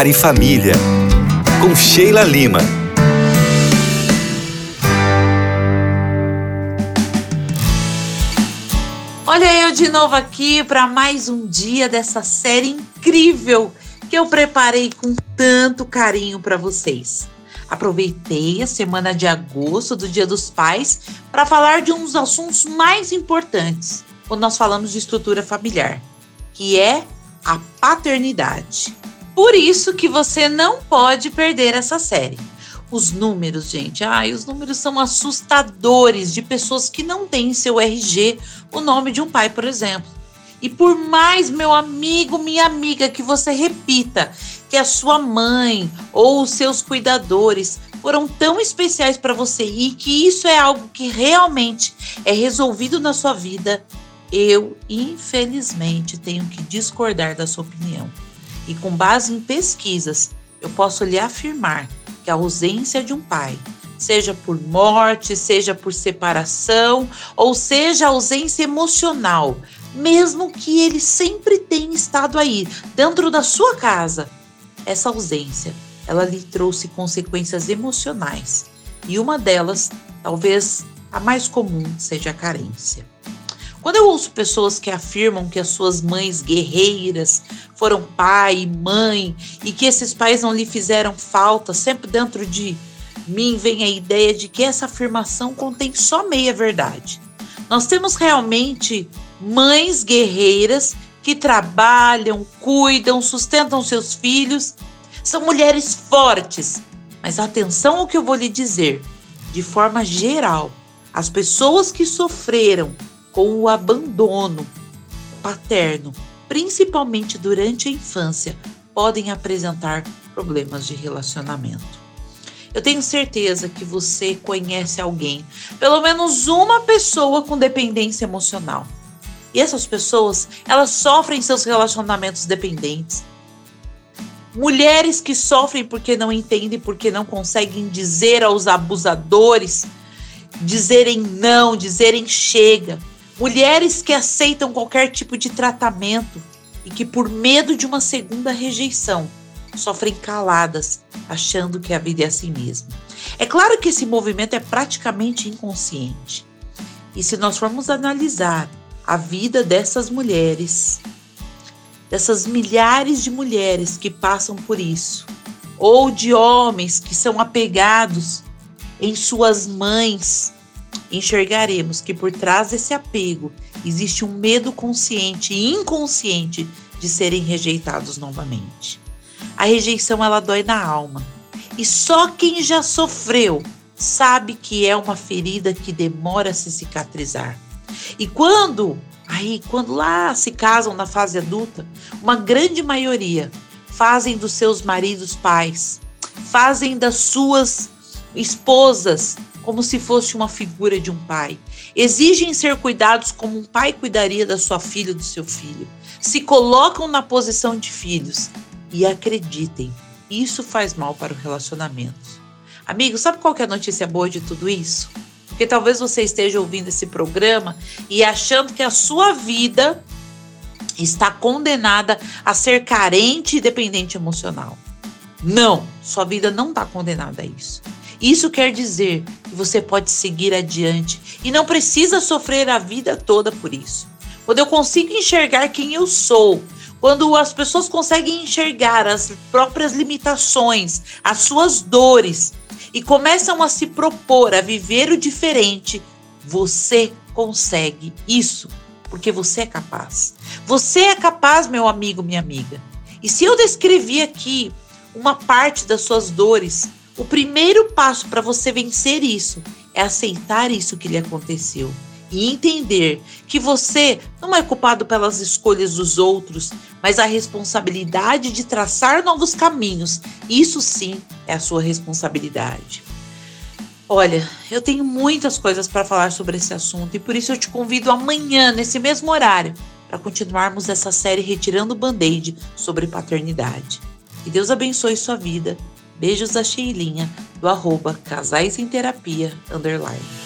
Lar e Família, com Sheila Lima. Olha eu de novo aqui para mais um dia dessa série incrível que eu preparei com tanto carinho para vocês. Aproveitei a semana de agosto, do Dia dos Pais, para falar de um dos assuntos mais importantes quando nós falamos de estrutura familiar, que é a paternidade. Por isso que você não pode perder essa série. Os números, gente, os números são assustadores de pessoas que não têm em seu RG o nome de um pai, por exemplo. E por mais, meu amigo, minha amiga, que você repita que a sua mãe ou os seus cuidadores foram tão especiais para você e que isso é algo que realmente é resolvido na sua vida, eu, infelizmente, tenho que discordar da sua opinião. E com base em pesquisas, eu posso lhe afirmar que a ausência de um pai, seja por morte, seja por separação, ou seja, ausência emocional, mesmo que ele sempre tenha estado aí, dentro da sua casa, essa ausência, ela lhe trouxe consequências emocionais. E uma delas, talvez a mais comum, seja a carência. Quando eu ouço pessoas que afirmam que as suas mães guerreiras foram pai e mãe e que esses pais não lhe fizeram falta, sempre dentro de mim vem a ideia de que essa afirmação contém só meia verdade. Nós temos realmente mães guerreiras que trabalham, cuidam, sustentam seus filhos, são mulheres fortes. Mas atenção ao que eu vou lhe dizer, de forma geral, as pessoas que sofreram com o abandono paterno, principalmente durante a infância, podem apresentar problemas de relacionamento. Eu tenho certeza que você conhece alguém, pelo menos uma pessoa com dependência emocional. E essas pessoas, elas sofrem seus relacionamentos dependentes. Mulheres que sofrem porque não entendem, porque não conseguem dizer aos abusadores, dizerem não, dizerem chega. Mulheres que aceitam qualquer tipo de tratamento e que, por medo de uma segunda rejeição, sofrem caladas, achando que a vida é assim mesmo. É claro que esse movimento é praticamente inconsciente. E se nós formos analisar a vida dessas mulheres, dessas milhares de mulheres que passam por isso, ou de homens que são apegados em suas mães, enxergaremos que por trás desse apego existe um medo consciente e inconsciente de serem rejeitados novamente. A rejeição, ela dói na alma. E só quem já sofreu sabe que é uma ferida que demora a se cicatrizar. E quando lá se casam na fase adulta, uma grande maioria fazem dos seus maridos pais, fazem das suas esposas como se fosse uma figura de um pai. Exigem ser cuidados como um pai cuidaria da sua filha ou do seu filho. Se colocam na posição de filhos. E acreditem, isso faz mal para o relacionamento. Amigo, sabe qual que é a notícia boa de tudo isso? Porque talvez você esteja ouvindo esse programa e achando que a sua vida está condenada a ser carente e dependente emocional. Não, sua vida não está condenada a isso. Isso quer dizer que você pode seguir adiante e não precisa sofrer a vida toda por isso. Quando eu consigo enxergar quem eu sou, quando as pessoas conseguem enxergar as próprias limitações, as suas dores e começam a se propor a viver o diferente, você consegue isso, porque você é capaz. Você é capaz, meu amigo, minha amiga. E se eu descrevi aqui uma parte das suas dores, o primeiro passo para você vencer isso é aceitar isso que lhe aconteceu e entender que você não é culpado pelas escolhas dos outros, mas a responsabilidade de traçar novos caminhos. Isso sim é a sua responsabilidade. Olha, eu tenho muitas coisas para falar sobre esse assunto e por isso eu te convido amanhã, nesse mesmo horário, para continuarmos essa série Retirando o Band-Aid sobre paternidade. Que Deus abençoe sua vida. Beijos da Sheilinha, do @casaisemterapia_.